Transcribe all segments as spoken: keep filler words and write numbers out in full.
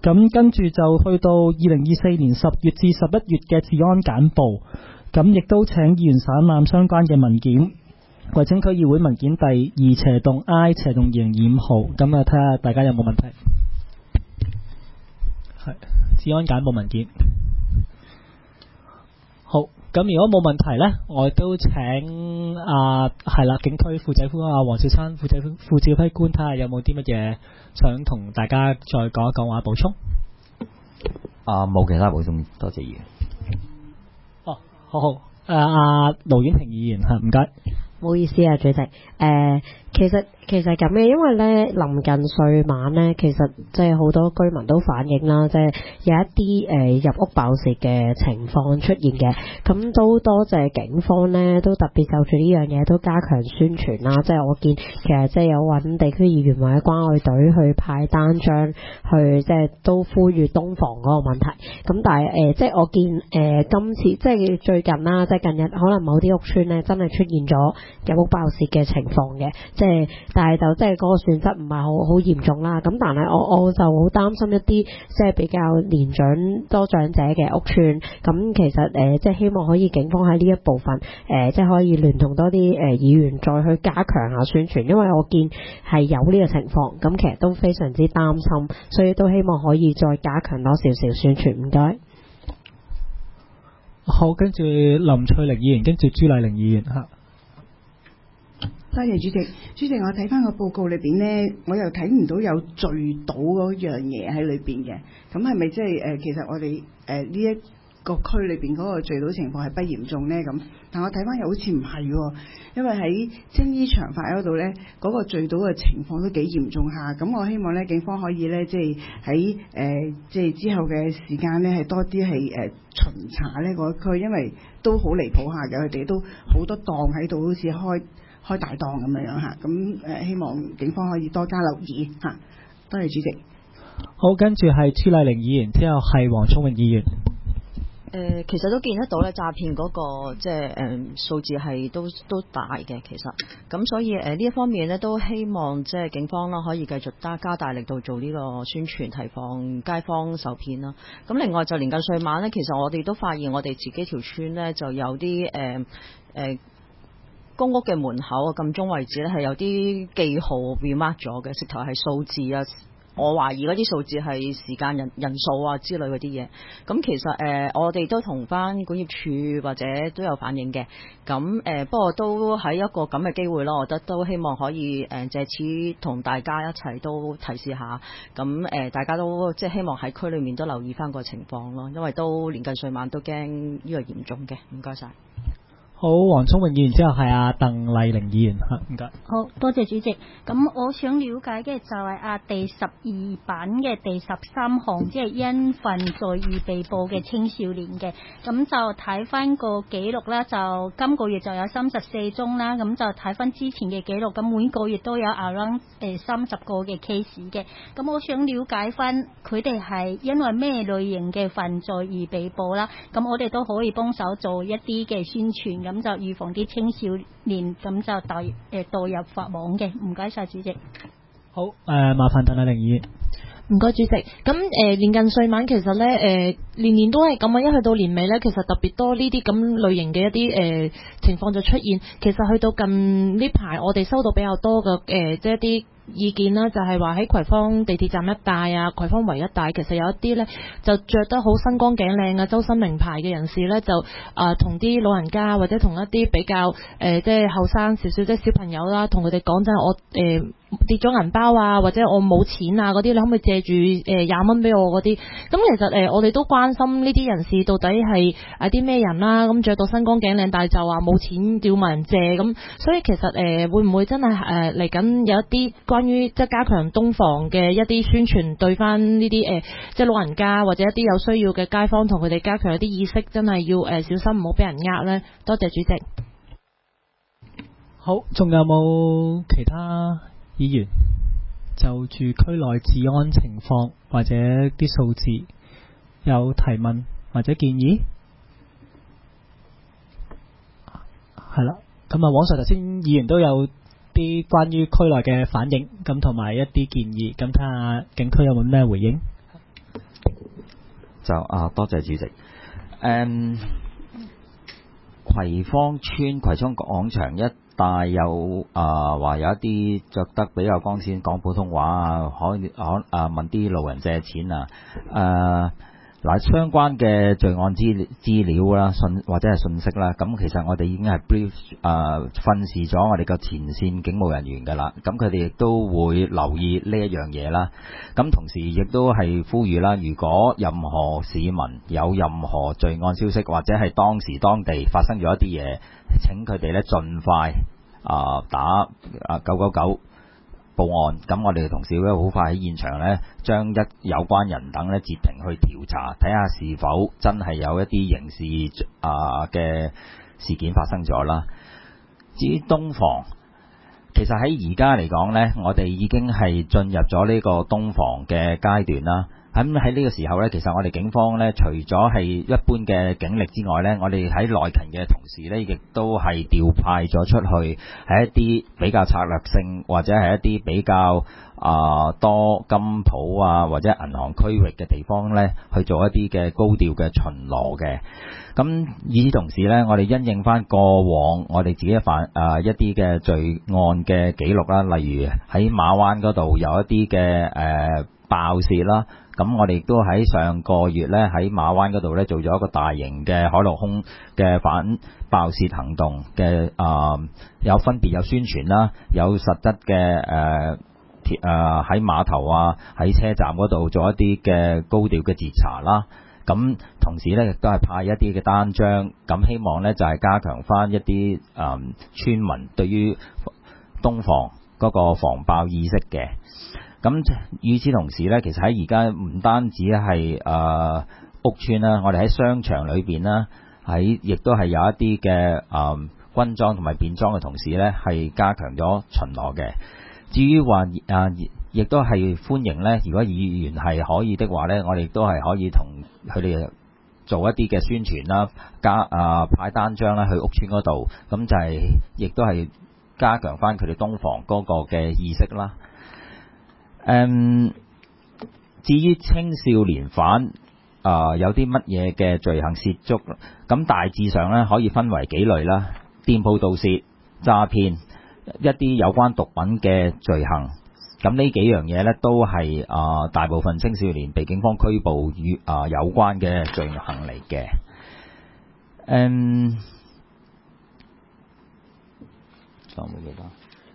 咁跟住就去到二零二四年十月至十一月嘅治安簡報，咁亦都請議員省覽相關嘅文件，為青區議會文件第二斜洞 I 斜洞二零二五號，咁啊睇下大家有冇問題。係治安簡報文件。好，咁如果冇問題呢，我都請啊係啦，警區副指揮官啊黃少琛副指副指揮官睇下有冇啲乜嘢想同大家再講一講話補充。 啊，冇其他補充，多謝議員。 哦，好好，誒阿盧婉婷議員嚇，唔該。 唔好意思啊，主席。誒、呃，其實其實咁嘅，因為咧臨近歲晚咧，其實即係好多居民都反映啦，即係有一啲誒、呃、入屋爆竊嘅情況出現嘅。咁都多謝警方咧，都特別就住呢樣嘢都加強宣傳啦。即係我見其實即係有揾地區議員或者關愛隊去派單張，去即係都呼籲冬防嗰個問題。咁但係誒、呃，即係我見誒、呃、今次即係最近啦，即係近日可能某啲屋邨咧真係出現咗入屋爆竊嘅情況嘅，即係但係就即係嗰個損失唔係好好嚴重啦。咁但係我我就好擔心一啲即係比較年長多長者嘅屋邨，咁其實誒、呃、即係希望可以警方喺呢一部分誒、呃、即係可以聯同多啲誒、呃、議員再去加強下宣傳，因為我見係有呢個情況，咁其實都非常之擔心，所以都希望可以再加強多少少宣傳。唔該。 好，跟住林翠玲議員，跟住朱麗玲議員嚇。 多謝主席。主席，我睇翻個報告裏邊呢，我又睇唔到有聚賭嗰樣嘢喺裏邊嘅。咁係咪即係誒？其實我哋誒呢一個區裏邊嗰個聚賭情況係不嚴重呢？咁，但我睇翻又好似唔係喎，因為喺青衣長發嗰度呢，嗰、那個聚賭嘅情況都幾嚴重下。咁我希望呢，警方可以呢，即係喺誒即係之後嘅時間呢，係多啲係誒巡查呢個區，因為都好離譜下嘅，佢哋都好多檔喺度，好似開開大檔咁樣樣嚇，咁誒希望警方可以多加留意嚇。多謝主席。 好，跟住係朱麗玲議員，之後係黃聰穎議員。 誒、呃，其實都見得到咧，詐騙嗰、那個即係誒數字係都都大嘅，其實咁所以誒呢、呃、一方面咧，都希望即係警方啦，可以繼續加加大力度做呢個宣傳，提防街坊受騙啦。咁另外就臨近歲晚咧，其實我哋都發現我哋自己條村咧就有啲誒誒公屋嘅門口啊，撳鐘位置咧係有啲記號 remark 咗嘅，直頭係數字啊。我懷疑嗰啲數字係時間人人數啊之類嗰啲嘢，咁其實誒、呃、我哋都同翻管業處或者都有反映嘅，咁誒、呃、不過都喺一個咁嘅機會咯，我覺得都希望可以誒、呃、借此同大家一齊都提示下，咁誒、呃、大家都即係希望喺區裏面都留意翻個情況咯，因為都臨近歲晚都驚呢個嚴重嘅，唔該晒。 好，黃聰穎議員之後係阿鄧麗玲議員嚇，唔該。 好多謝主席。咁我想了解嘅就係啊第十二版嘅第十三項，即係因犯罪而被捕嘅青少年嘅。咁就睇翻個記錄啦，就今個月就有三十四宗啦。咁就睇翻之前嘅記錄，咁每個月都有 around 誒三十個嘅 case 嘅。咁我想了解翻佢哋係因為咩類型嘅犯罪而被捕啦。咁我哋都可以幫手做一啲嘅宣傳。咁就預防啲青少年咁就墮誒墮入法網嘅，唔該晒主席。 好，誒、呃、麻煩鄧麗玲議員。 唔該主席。咁誒臨近歲晚其實咧誒、呃、年年都係咁啊，一去到年尾咧，其實特別多呢啲咁類型嘅一啲誒、呃、情況就出現。其實去到近呢排，我哋收到比較多嘅誒、呃、即係一啲意見啦，就係話喺葵芳地鐵站一帶啊，葵芳圍一帶，其實有一啲咧就着得好身光頸靚啊，周身名牌嘅人士咧，就啊同啲老人家或者同一啲比較誒、呃、即係後生少少即係小朋友啦，同佢哋講真，我誒、呃跌咗銀包啊，或者我冇錢啊嗰啲，你可唔可以借住誒廿蚊俾我嗰啲？咁其實誒、呃、我哋都關心呢啲人士到底係誒啲咩人啦、啊，咁着到身光頸靚，但係就話冇錢要問人借咁，所以其實誒、呃、會唔會真係誒嚟緊有一啲關於即係加強冬防嘅一啲宣傳，對翻呢啲誒即係老人家或者一啲有需要嘅街坊，同佢哋加強一啲意識，真係要誒、呃、小心唔好俾人呃咧。多謝主席。 好，仲有冇其他議員就住區內治安情況或者啲數字有提問或者建議？係啦，咁啊，黃 Sir 頭先議員都有啲關於區內嘅反應，咁同埋一啲建議，咁睇下警區有冇咩回應？ 就啊，多謝主席。誒、葵芳村葵涌廣場一帶有啊話有一啲着得比較光鮮，講普通話啊，可以可啊問啲路人借錢啊，誒、嗱，相關嘅罪案資資料啦，信或者係信息啦，咁其實我哋已經係 brief 誒、呃、訓示咗我哋嘅前線警務人員㗎啦，咁佢哋亦都會留意呢一樣嘢啦。咁同時亦都係呼籲啦，如果任何市民有任何罪案消息，或者係當時當地發生咗一啲嘢，請佢哋咧盡快啊、呃、打啊九九九。報案，咁我哋嘅同事咧好快喺現場咧，將一有關人等咧截停去調查，睇下是否真係有一啲刑事啊嘅事件發生咗啦。至於東房，其實喺而家嚟講呢，我哋已經係進入咗呢個東房嘅階段啦。咁喺呢個時候呢，其實我哋警方呢，除咗係一般嘅警力之外呢，我哋喺內勤嘅同事呢，亦都係調派咗出去，喺一啲比較策略性或者係一啲比較啊、呃、多金鋪啊或者銀行區域嘅地方呢，去做一啲嘅高調嘅巡邏嘅。咁與此同時呢，我哋因應翻過往我哋自己犯啊、呃、一啲嘅罪案嘅記錄啦，例如喺馬灣嗰度有一啲嘅誒爆竊啦。咁我哋亦都喺上個月咧，喺馬灣嗰度咧做咗一個大型嘅海陸空嘅反爆竊行動嘅啊、呃，有分別有宣傳啦，有實質嘅誒鐵誒喺碼頭啊，喺車站嗰度做一啲嘅高調嘅截查啦。咁同時咧亦都係派一啲嘅單張，咁希望咧就係、是、加強翻一啲誒、呃、村民對於東房嗰個防爆意識嘅。咁與此同時咧，其實喺而家唔單止係誒、呃、屋邨啦，我哋喺商場裏邊啦，喺亦都係有一啲嘅誒軍裝同埋便裝嘅同事咧，係加強咗巡邏嘅。至於話誒，亦都係歡迎咧，如果議員係可以的話咧，我哋亦都係可以同佢哋做一啲嘅宣傳啦，加誒、呃、派單張啦去屋邨嗰度，咁就係、是、亦都係加強翻佢哋東房嗰個嘅意識啦。誒、嗯，至於青少年犯啊、呃，有啲乜嘢嘅罪行涉足，咁大致上咧可以分為幾類啦：店鋪盜竊、詐騙、一啲有關毒品嘅罪行。咁呢幾樣嘢咧都係啊、呃，大部分青少年被警方拘捕與啊、呃、有關嘅罪行嚟嘅。嗯，仲有冇記得？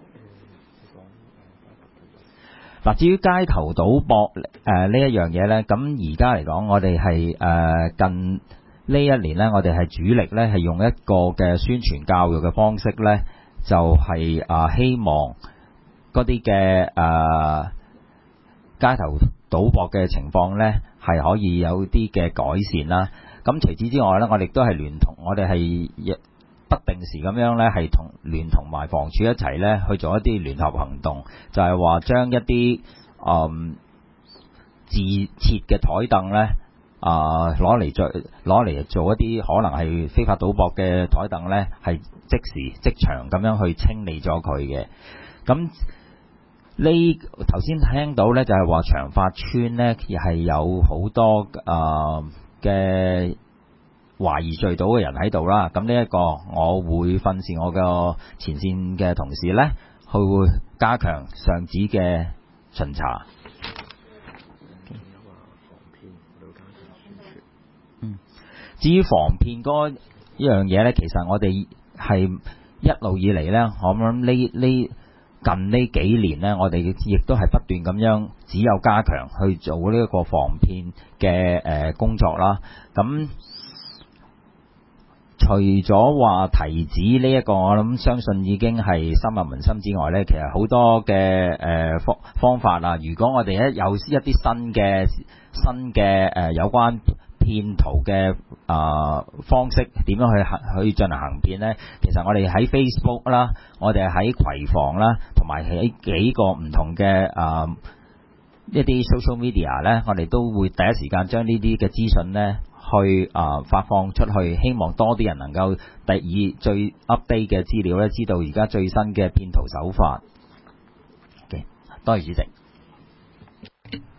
嗱，至於街頭賭博誒、呃、呢一樣嘢呢，咁而家嚟講，我哋係誒近呢一年呢，我哋係主力呢係用一個嘅宣傳教育嘅方式呢，就係、是、啊、呃、希望嗰啲嘅誒街頭賭博嘅情況呢係可以有啲嘅改善啦。咁除此之外呢，我哋都係聯同我哋係不定時咁樣呢，係同聯同埋房署一齊呢去做一啲聯合行動，就係話將一啲誒自設嘅台凳呢啊攞嚟做攞嚟做一啲可能係非法賭博嘅台凳呢，係即時即場咁樣去清理咗佢嘅。咁呢頭先聽到呢，就係話長發村呢，亦係有好多誒嘅。呃懷疑聚到嘅人喺度啦，咁呢一個我會訓示我嘅前線嘅同事呢，佢會加強上址嘅巡查。嗯，至於防騙嗰一樣嘢呢，其實我哋係一路以嚟呢，我諗呢呢近呢幾年呢，我哋亦都係不斷咁樣只有加強去做呢一個防騙嘅誒工作啦。咁除咗話提子呢一個，我諗相信已經係深入民心之外呢，其實好多嘅誒方方法啊，如果我哋一有一啲新嘅新嘅誒有關騙徒嘅啊方式，點樣去去進行行騙呢？其實我哋喺 Facebook 啦，我哋喺葵房啦，同埋喺幾個唔同嘅啊一啲 social media 呢，我哋都會第一時間將呢啲嘅資訊呢，去啊、呃、發放出去，希望多啲人能夠第二最 update 嘅資料咧，知道而家最新嘅騙徒手法。嘅、okay，多謝主席。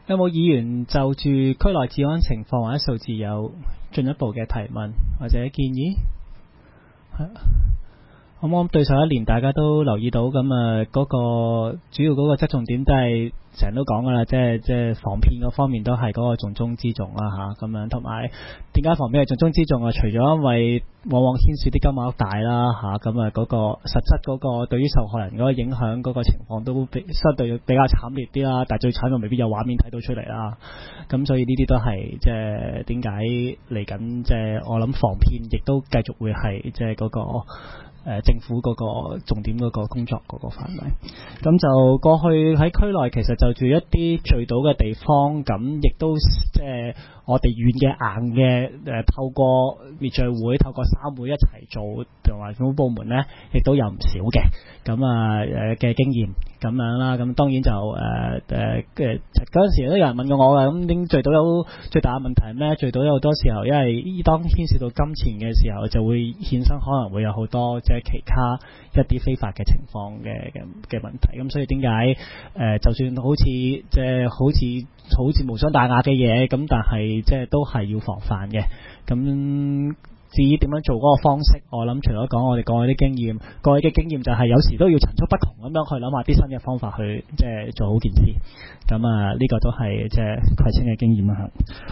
有冇議員就住區內治安情況或者數字有進一步嘅提問或者建議？係咁我諗對上一年大家都留意到咁啊，嗰個主要嗰個側重點都係成日都講噶啦，即係即係防騙嗰方面都係嗰個重中之重啦吓，咁樣同埋點解防騙係重中之重啊？除咗因為往往牽涉啲金額大啦吓，咁啊嗰個實質嗰個對於受害人嗰個影響嗰個情況都比相對比較慘烈啲啦，但係最慘就未必有畫面睇到出嚟啦。咁所以呢啲都係即係點解嚟緊即係我諗防騙亦都繼續會係即係嗰個。誒政府嗰個重點嗰個工作嗰個範圍，咁就過去喺區內其實就住一啲聚到嘅地方，咁亦都即係我哋軟嘅硬嘅誒，透過滅罪會、透過三會一齊做，同埋政府部門咧，亦都有唔少嘅咁啊誒嘅經驗咁樣啦。咁當然就誒誒嘅嗰陣時都有人問過我嘅，咁點聚到有最大嘅問題係咩？聚到有好多時候，因為當牽涉到金錢嘅時候，就會衍生可能會有好多即係其他一啲非法嘅情況嘅嘅嘅問題。咁所以點解誒就算好似即係好似好似無傷大雅嘅嘢，咁但係即係都係要防範嘅。咁至於點樣做嗰個方式，我諗除咗講我哋過去啲經驗，過去嘅經驗就係有時都要層出不窮咁樣去諗下啲新嘅方法去即係做好件事。咁啊呢個都係即係葵青嘅經驗啦。